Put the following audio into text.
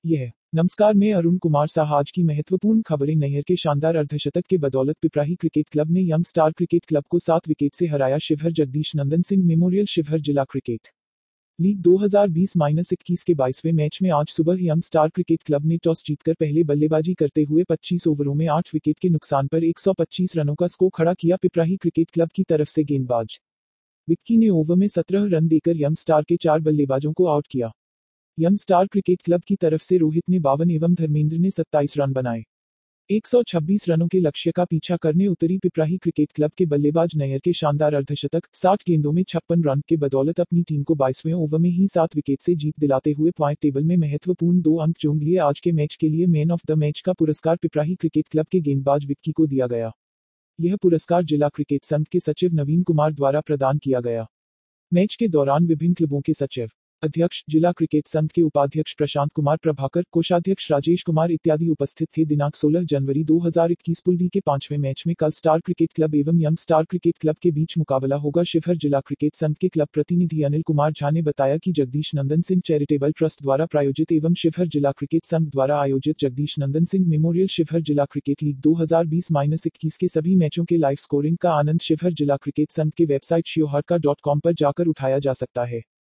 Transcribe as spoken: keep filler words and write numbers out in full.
यह नमस्कार, मैं अरुण कुमार साहा। आज की महत्वपूर्ण खबरें। नैयर के शानदार अर्धशतक के बदौलत पिपराही क्रिकेट क्लब ने यंग स्टार क्रिकेट क्लब को सात विकेट से हराया। शिवहर जगदीश नंदन सिंह मेमोरियल शिवहर जिला क्रिकेट लीग दो हज़ार बीस इक्कीस के बाईसवें मैच में आज सुबह यंग स्टार क्रिकेट क्लब ने टॉस जीतकर पहले बल्लेबाजी करते हुए पच्चीस ओवरों में आठ विकेट के नुकसान पर एक सौ पच्चीस रनों का स्कोर खड़ा किया। पिपराही क्रिकेट क्लब की तरफ से गेंदबाज विक्की ने ओवर में सत्रह रन देकर यंग स्टार के चार बल्लेबाजों को आउट किया। यंग स्टार क्रिकेट क्लब की तरफ से रोहित ने बावन एवं धर्मेंद्र ने सत्ताईस रन बनाए। एक सौ छब्बीस रनों के लक्ष्य का पीछा करने उतरी पिपराही क्रिकेट क्लब के बल्लेबाज नैयर के शानदार अर्धशतक साठ गेंदों में छप्पन रन के बदौलत अपनी टीम को बाईसवें ओवर में ही सात विकेट से जीत दिलाते हुए पॉइंट टेबल में महत्वपूर्ण दो अंक जोड़ लिए। आज के मैच के लिए मैन ऑफ द मैच का पुरस्कार पिपराही क्रिकेट क्लब के गेंदबाज विक्की को दिया गया। यह पुरस्कार जिला क्रिकेट संघ के सचिव नवीन कुमार द्वारा प्रदान किया गया। मैच के दौरान विभिन्न क्लबों के सचिव, अध्यक्ष, जिला क्रिकेट संघ के उपाध्यक्ष प्रशांत कुमार प्रभाकर, कोषाध्यक्ष राजेश कुमार इत्यादि उपस्थित थे। दिनांक सोलह जनवरी दो हज़ार इक्कीस पुल डी के पांचवें मैच में कल स्टार क्रिकेट क्लब एवं यंग स्टार क्रिकेट क्लब के बीच मुकाबला होगा। शिवहर जिला क्रिकेट संघ के क्लब प्रतिनिधि अनिल कुमार झा ने बताया कि जगदीश नंदन सिंह चैरिटेबल ट्रस्ट द्वारा प्रायोजित एवं शिवहर जिला क्रिकेट संघ द्वारा आयोजित जगदीश नंदन सिंह मेमोरियल शिवहर जिला क्रिकेट लीग दो हज़ार बीस इक्कीस के सभी मैचों के लाइव स्कोरिंग का आनंद शिवहर जिला क्रिकेट संघ के वेबसाइट शियोहर का डॉट कॉम पर जाकर उठाया जा सकता है।